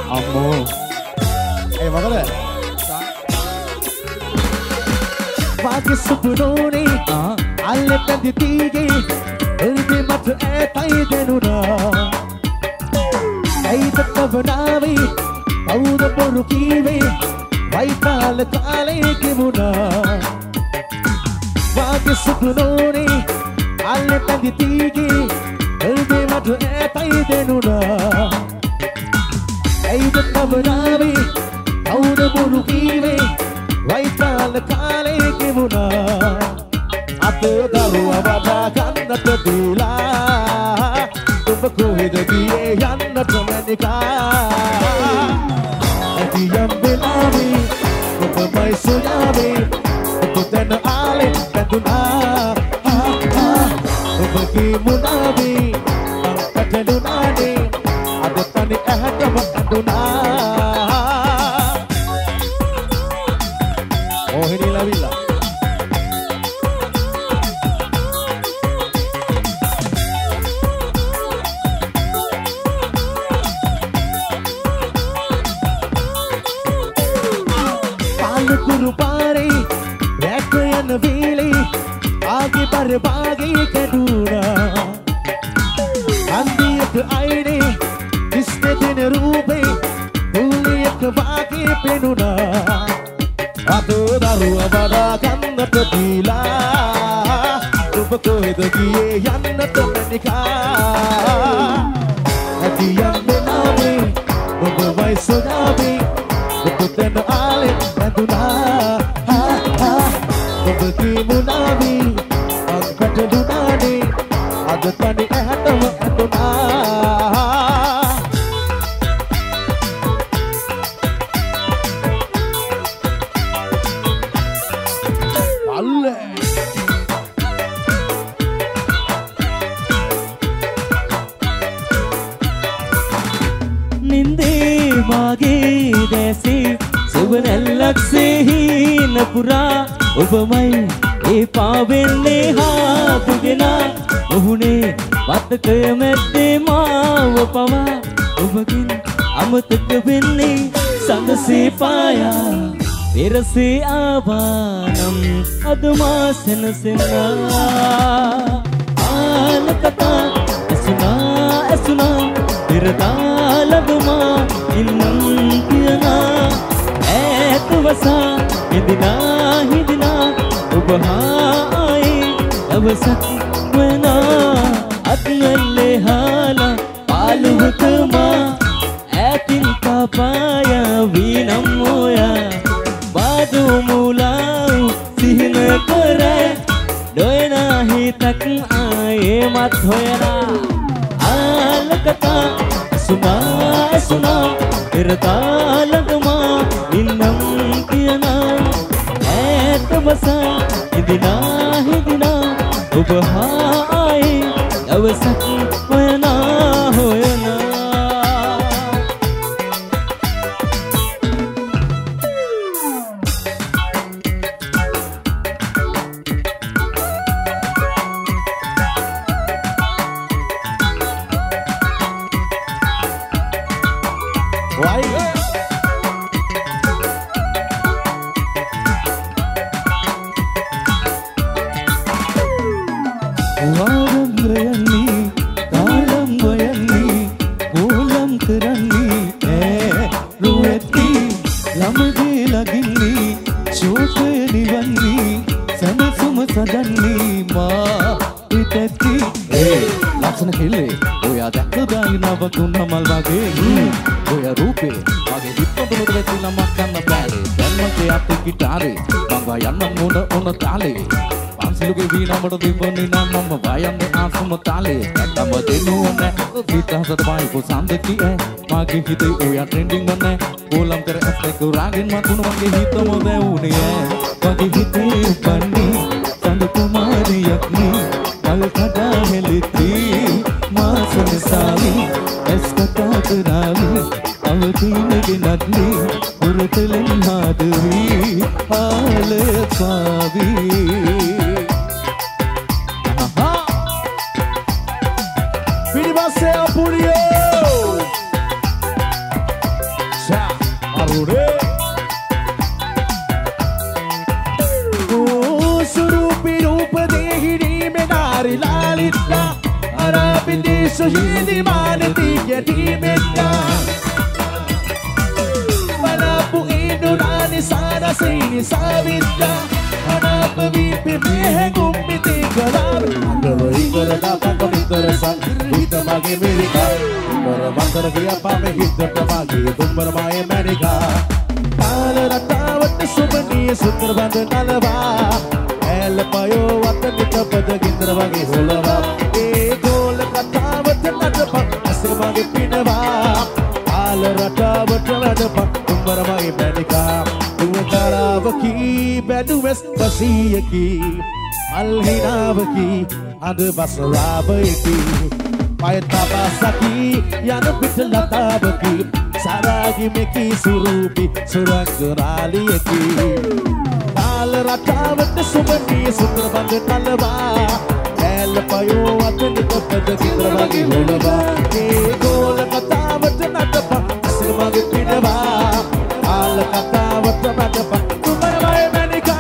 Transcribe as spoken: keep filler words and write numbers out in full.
අම්මෝ ඒ මොකද වාගේ සුපුරෝනේ අල්ලෙ පැදි තීගේ එල්දි මට ඇතයි දෙනුනා ඇයිද කවනාවේ කවුද බොරු කීවේ වයිපාල කාලේ කිමුණා වාගේ සුපුරෝනේ අල්ලෙ පැදි තීගේ එල්දි මට ඇතයි දෙනුනා ඇයිද කවනාවේ කවුද බොරු කීවේ වයිපාල කාලේ කිමුණා අතේ දරුවා වඩා ගන්නට දීලා ඔබ කොහෙද ගියේ යන්නට මැනිකා ඇතියම් වෙලාවේ ඔබමයි සොයාවේ ඔබ දැන ආලේ බැඳුනා ඔබගේ මුණාවේ මං පැටලුනානේ අද තනි ඇහැටම ඇඳුනා මොහිනී ලවිලා පාලකුරු පාරේ රැක යන වේලේ ආගේ පර භාගේ කැඩුනා අන්දියක අයිනේ ඉස්ත දෙන රූපේ දුලියක වාගේ පෙනුනා අතෝ දරුවා වඩා ගන්නට දීලා ඔබ කොහෙද ගියේ යන්නට මැනිකා ඇතියම් වෙනාවේ ඔබ වයිසොනාවේ ඔබ දැන ආලේ බැඳුනා ඔබගේ මුණාවේ මං පැටලුනානේ අද තනි ඇහැටම ඇඳුනා නින්දේ මාගේ දැසේ සුවනැල්ලක් සෙහින පුරා ඔබමයි ඒ පාවෙන්නේ හාතුගෙනා ඔහුනේ වත්තක මැද්දේ මාව පවා ඔබකින් අමතක වෙන්නේ සඳසේ පායා පෙරසේ ආවානම් අදමා සෙනසෙනා ආලකතා ඇසුනා ඇසුනා පෙරතාලගමා ඉන්නම් කියනා ඇත්වසා හිදිනා හිදිනා ඔබ හායි දවසක් වනා අත්වල්ලේ හාලා පාලුවකමා ඇතින් කපායා වීනම් ඔයා බාදු මුලාව් සිහින කරෑ ඩොයනා හිතක් ආයේ මත් හොයනා ආලකතා සුනා සුනා පෙරතාලගමා ඉන්නම් කියනා ඇතවසා හිදිනා හිදිනා ඔබ හායි දවසක් හොයනා හොයනා මාගේ හිතේ ඔයා ට්‍රෙන්ඩින් වන්නේ ඕලම් කර ඇස්තක රාගෙන් මතුණු මගේ හිතම දැවුනේ මගේ හිතේ උපන්නේ සඳ කුමාරියක් නේ කල් කඩා හෙලිති මාසන සාවි ඇස් කතා කරාවි අවදීනගේ නඩේ උරතලෙන් මාදවි ආල පාවි පිටිපස්සේ අපුරියෝ Abidi Suhidi Manati Yatimita Manapu Indurani Sada Sini Savita Manapu Vipi Mehe Gummiti Galar Andaro Ingara Dapa Kamintara Sang Hita Magi Amerika Ingara Mandara Gaya Pame Hita Magi Dumbara Maya Amerika Tala Ratawat Subani Sundar Bandha Nalava El Payo Vatanita Pada Gindra Magi Holava E Gol Ratawat Nadapa Asir Magi Pinava Tala Ratawat Nadapa Dumbara Maya Amerika Dukaravaki Bedu West Basiyaki Alhinavaki and Basaravaki Payatabasaki Yana Pitalatabaki Saragi Meki Surupi Surangarali Eki Talaratavat Subani Sukraband Talava El Payo Atanita Padakindravagi Holava Ego Lakatavat Natapa Sirmagi Pinava Alakatavat Natapa Tumaya Manika